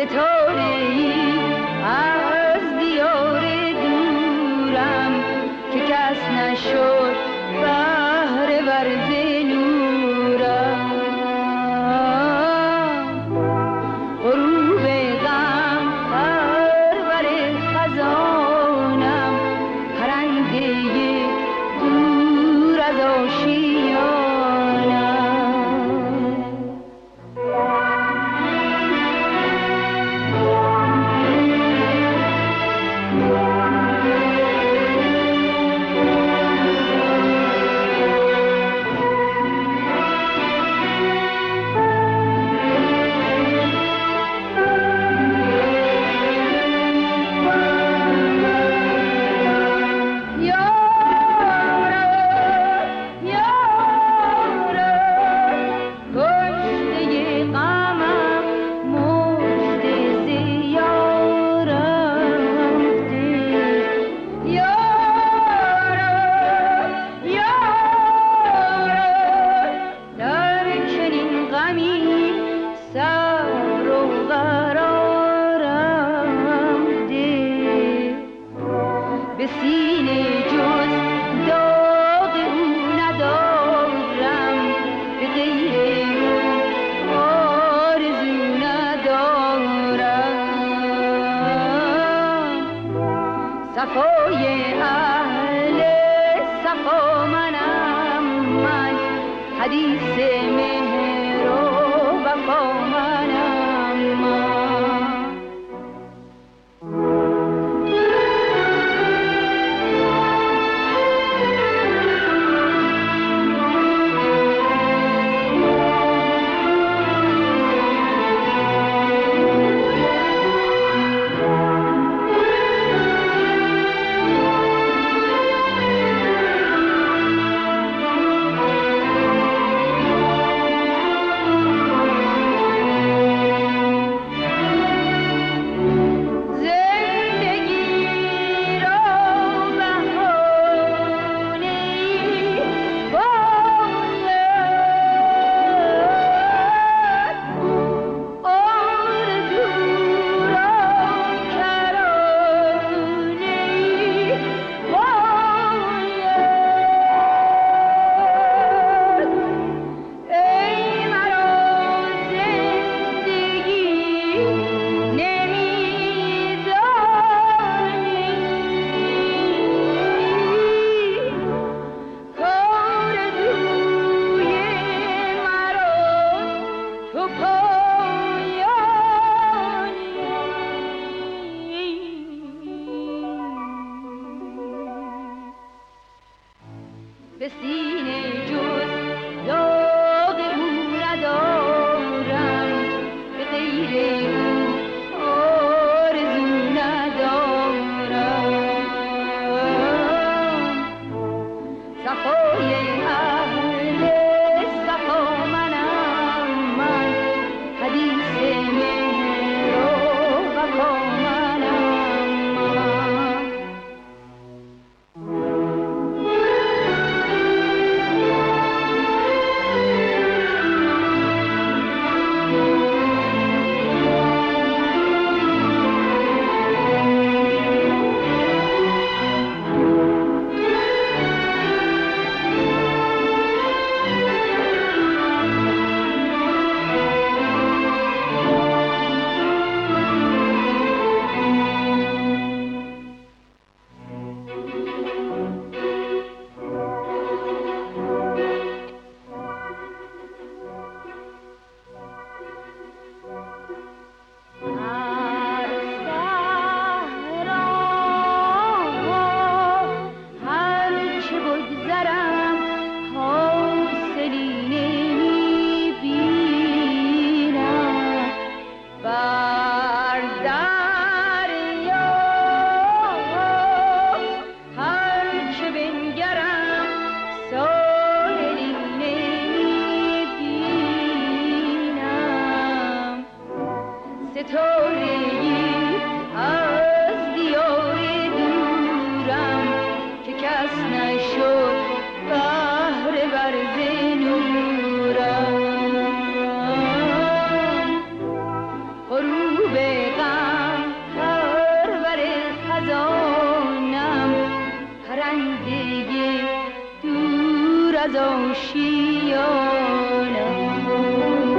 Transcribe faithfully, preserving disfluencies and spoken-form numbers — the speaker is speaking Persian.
ستاره‌ای از دیار دورم که کس نشد بهره ور ز نورم. غروب غم پرور خزانم، پرنده دور از آشیانم. صفای اهل صفا منم من، حدیث مهر و وفا منم من. به سینه جز داغ او ندارم، به غیر او آرزو ندارم. صفای اهل صفا منم من، حدیث مهر و وفا منم من. ستاره‌ای از دیار دورم که کس نشد بهره ور ز نورم. غروب دیگه دور از آشیانم.